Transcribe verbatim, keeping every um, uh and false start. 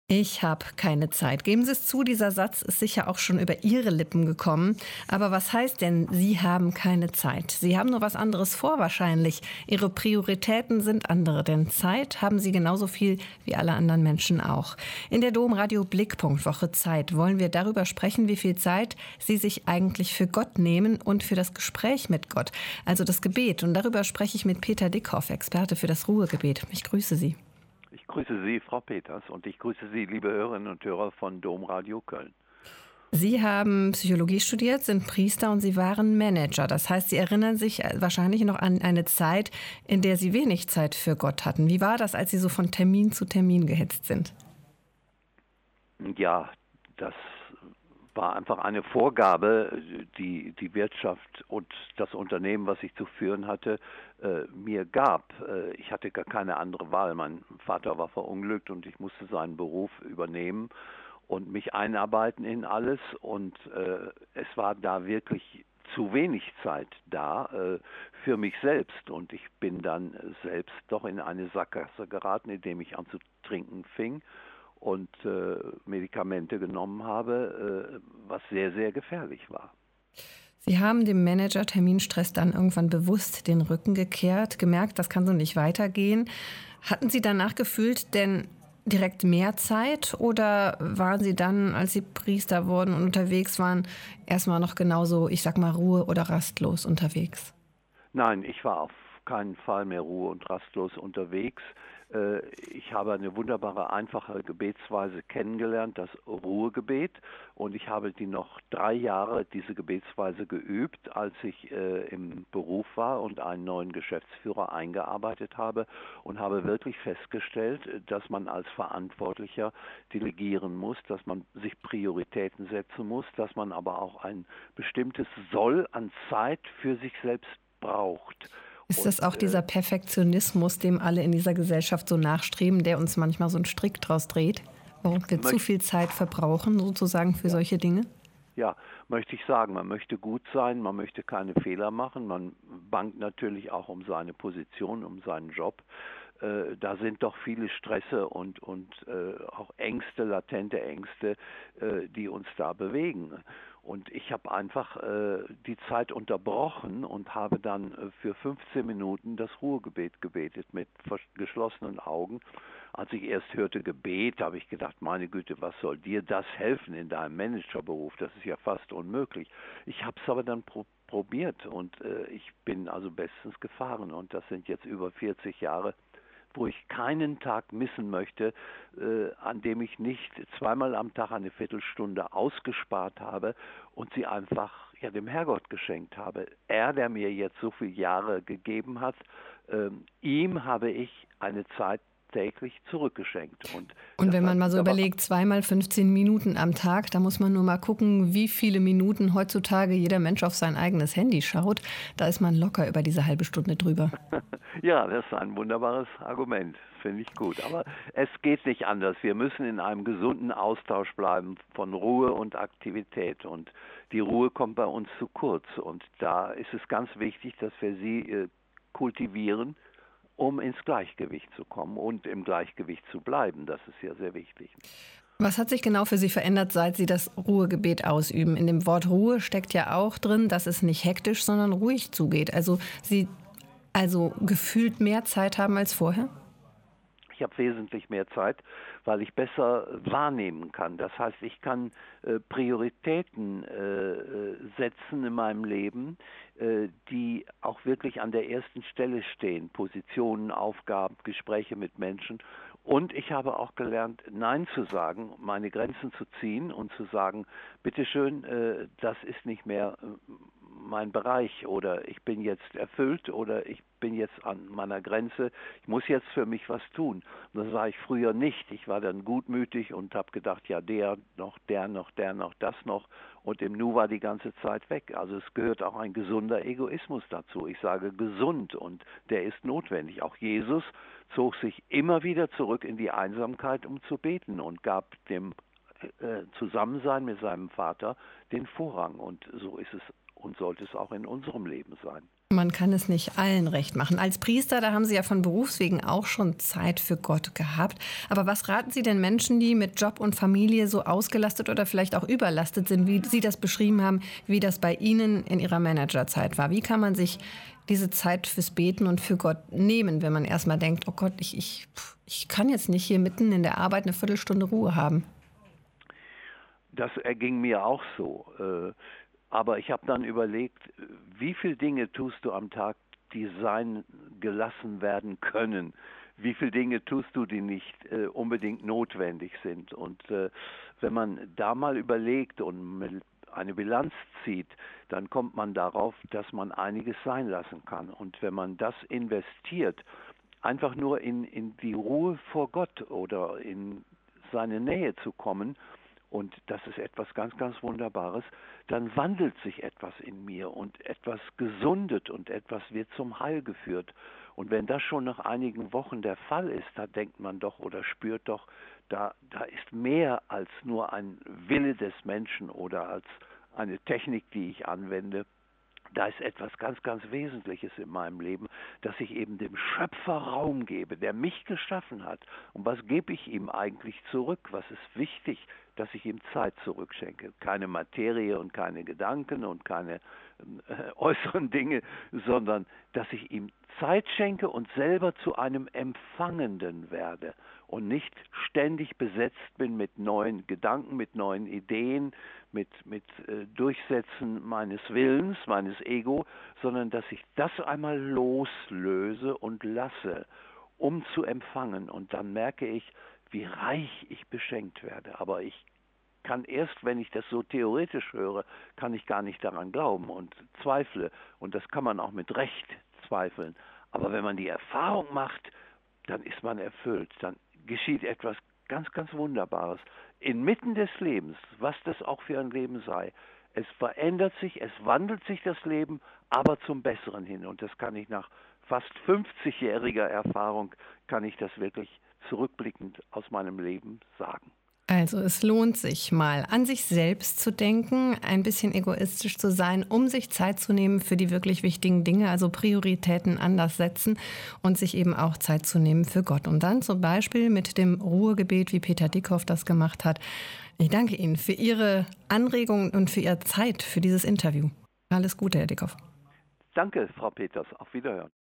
Ich habe keine Zeit. Geben Sie es zu, dieser Satz ist sicher auch schon über Ihre Lippen gekommen. Aber was heißt denn, Sie haben keine Zeit? Sie haben nur was anderes vor wahrscheinlich. Ihre Prioritäten sind andere, denn Zeit haben Sie genauso viel wie alle anderen Menschen auch. In der Domradio Blickpunkt Woche Zeit wollen wir darüber sprechen, wie viel Zeit Sie sich eigentlich für Gott nehmen und für das Gespräch mit Gott, also das Gebet. Und darüber spreche ich mit Peter Dickhoff, Experte für das Ruhegebet. Ich grüße Sie. Ich grüße Sie, Frau Peters, und ich grüße Sie, liebe Hörerinnen und Hörer von Domradio Köln. Sie haben Psychologie studiert, sind Priester und Sie waren Manager. Das heißt, Sie erinnern sich wahrscheinlich noch an eine Zeit, in der Sie wenig Zeit für Gott hatten. Wie war das, als Sie so von Termin zu Termin gehetzt sind? Ja, das war einfach eine Vorgabe, die die Wirtschaft und das Unternehmen, was ich zu führen hatte, äh, mir gab. Äh, ich hatte gar keine andere Wahl. Mein Vater war verunglückt und ich musste seinen Beruf übernehmen und mich einarbeiten in alles. Und äh, es war da wirklich zu wenig Zeit da äh, für mich selbst. Und ich bin dann selbst doch in eine Sackgasse geraten, indem ich an zu trinken fing und äh, Medikamente genommen habe, äh, was sehr, sehr gefährlich war. Sie haben dem Manager Terminstress dann irgendwann bewusst den Rücken gekehrt, gemerkt, das kann so nicht weitergehen. Hatten Sie danach gefühlt denn direkt mehr Zeit oder waren Sie dann, als Sie Priester wurden und unterwegs waren, erstmal noch genauso, ich sag mal, ruhe- oder rastlos unterwegs? Nein, ich war auf keinen Fall mehr ruhe- und rastlos unterwegs. Äh, Ich habe eine wunderbare, einfache Gebetsweise kennengelernt, das Ruhegebet. Und ich habe die noch drei Jahre, diese Gebetsweise geübt, als ich äh, im Beruf war und einen neuen Geschäftsführer eingearbeitet habe und habe wirklich festgestellt, dass man als Verantwortlicher delegieren muss, dass man sich Prioritäten setzen muss, dass man aber auch ein bestimmtes Soll an Zeit für sich selbst braucht. Ist Und das auch äh, dieser Perfektionismus, dem alle in dieser Gesellschaft so nachstreben, der uns manchmal so einen Strick draus dreht? Warum wir zu möcht, viel Zeit verbrauchen, sozusagen für ja, solche Dinge? ja, möchte ich sagen, man möchte gut sein, man möchte keine Fehler machen, man bangt natürlich auch um seine Position, um seinen Job. Äh, da sind doch viele Stresse und, und äh, auch Ängste, latente Ängste, äh, die uns da bewegen. Und ich habe einfach äh, die Zeit unterbrochen und habe dann äh, für fünfzehn Minuten das Ruhegebet gebetet mit geschlossenen Augen. Als ich erst hörte Gebet, habe ich gedacht, meine Güte, was soll dir das helfen in deinem Managerberuf? Das ist ja fast unmöglich. Ich habe es aber dann pro probiert und äh, ich bin also bestens gefahren und das sind jetzt über vierzig Jahre, wo ich keinen Tag missen möchte, äh, an dem ich nicht zweimal am Tag eine Viertelstunde ausgespart habe und sie einfach ja, dem Herrgott geschenkt habe. Er, der mir jetzt so viele Jahre gegeben hat, ähm, ihm habe ich eine Zeit täglich zurückgeschenkt. Und Und das wenn hat man mal so wunderbar. überlegt, zweimal fünfzehn Minuten am Tag, da muss man nur mal gucken, wie viele Minuten heutzutage jeder Mensch auf sein eigenes Handy schaut. Da ist man locker über diese halbe Stunde drüber. Ja, das ist ein wunderbares Argument, finde ich gut. Aber es geht nicht anders. Wir müssen in einem gesunden Austausch bleiben von Ruhe und Aktivität. Und die Ruhe kommt bei uns zu kurz. Und da ist es ganz wichtig, dass wir sie äh, kultivieren, um ins Gleichgewicht zu kommen und im Gleichgewicht zu bleiben. Das ist ja sehr wichtig. Was hat sich genau für Sie verändert, seit Sie das Ruhegebet ausüben? In dem Wort Ruhe steckt ja auch drin, dass es nicht hektisch, sondern ruhig zugeht. Also Sie also gefühlt mehr Zeit haben als vorher? Ich habe wesentlich mehr Zeit, weil ich besser wahrnehmen kann. Das heißt, ich kann äh, Prioritäten äh, äh, setzen in meinem Leben, äh, die auch wirklich an der ersten Stelle stehen. Positionen, Aufgaben, Gespräche mit Menschen. Und ich habe auch gelernt, Nein zu sagen, meine Grenzen zu ziehen und zu sagen, bitteschön, äh, das ist nicht mehr äh, mein Bereich oder ich bin jetzt erfüllt oder ich bin jetzt an meiner Grenze, ich muss jetzt für mich was tun. Und das war ich früher nicht. Ich war dann gutmütig und habe gedacht, ja, der noch, der noch, der noch, das noch. Und im Nu war die ganze Zeit weg. Also es gehört auch ein gesunder Egoismus dazu. Ich sage gesund und der ist notwendig. Auch Jesus zog sich immer wieder zurück in die Einsamkeit, um zu beten und gab dem äh, Zusammensein mit seinem Vater den Vorrang. Und so ist es und sollte es auch in unserem Leben sein. Man kann es nicht allen recht machen. Als Priester, da haben Sie ja von Berufswegen auch schon Zeit für Gott gehabt. Aber was raten Sie denn Menschen, die mit Job und Familie so ausgelastet oder vielleicht auch überlastet sind, wie Sie das beschrieben haben, wie das bei Ihnen in Ihrer Managerzeit war? Wie kann man sich diese Zeit fürs Beten und für Gott nehmen, wenn man erstmal denkt, oh Gott, ich, ich, ich kann jetzt nicht hier mitten in der Arbeit eine Viertelstunde Ruhe haben? Das erging mir auch so. Äh, Aber ich habe dann überlegt, wie viele Dinge tust du am Tag, die sein gelassen werden können? Wie viele Dinge tust du, die nicht äh, unbedingt notwendig sind? Und äh, wenn man da mal überlegt und eine Bilanz zieht, dann kommt man darauf, dass man einiges sein lassen kann. Und wenn man das investiert, einfach nur in, in die Ruhe vor Gott oder in seine Nähe zu kommen, und das ist etwas ganz, ganz Wunderbares, dann wandelt sich etwas in mir und etwas gesundet und etwas wird zum Heil geführt. Und wenn das schon nach einigen Wochen der Fall ist, da denkt man doch oder spürt doch, da, da ist mehr als nur ein Wille des Menschen oder als eine Technik, die ich anwende. Da ist etwas ganz, ganz Wesentliches in meinem Leben, dass ich eben dem Schöpfer Raum gebe, der mich geschaffen hat. Und was gebe ich ihm eigentlich zurück? Was ist wichtig, dass ich ihm Zeit zurückschenke? Keine Materie und keine Gedanken und keine äh, äußeren Dinge, sondern dass ich ihm Zeit schenke und selber zu einem Empfangenden werde und nicht ständig besetzt bin mit neuen Gedanken, mit neuen Ideen, mit, mit äh, Durchsetzen meines Willens, meines Ego, sondern dass ich das einmal loslöse und lasse, um zu empfangen. Und dann merke ich, wie reich ich beschenkt werde. Aber ich kann erst, wenn ich das so theoretisch höre, kann ich gar nicht daran glauben und zweifle. Und das kann man auch mit Recht zweifeln. Aber wenn man die Erfahrung macht, dann ist man erfüllt. Dann geschieht etwas ganz, ganz Wunderbares. Inmitten des Lebens, was das auch für ein Leben sei. Es verändert sich, es wandelt sich das Leben, aber zum Besseren hin. Und das kann ich nach fast fünfzigjähriger Erfahrung, kann ich das wirklich zurückblickend aus meinem Leben sagen. Also es lohnt sich mal an sich selbst zu denken, ein bisschen egoistisch zu sein, um sich Zeit zu nehmen für die wirklich wichtigen Dinge, also Prioritäten anders setzen und sich eben auch Zeit zu nehmen für Gott. Und dann zum Beispiel mit dem Ruhegebet, wie Peter Dickhoff das gemacht hat. Ich danke Ihnen für Ihre Anregungen und für Ihre Zeit für dieses Interview. Alles Gute, Herr Dickhoff. Danke, Frau Peters. Auf Wiederhören.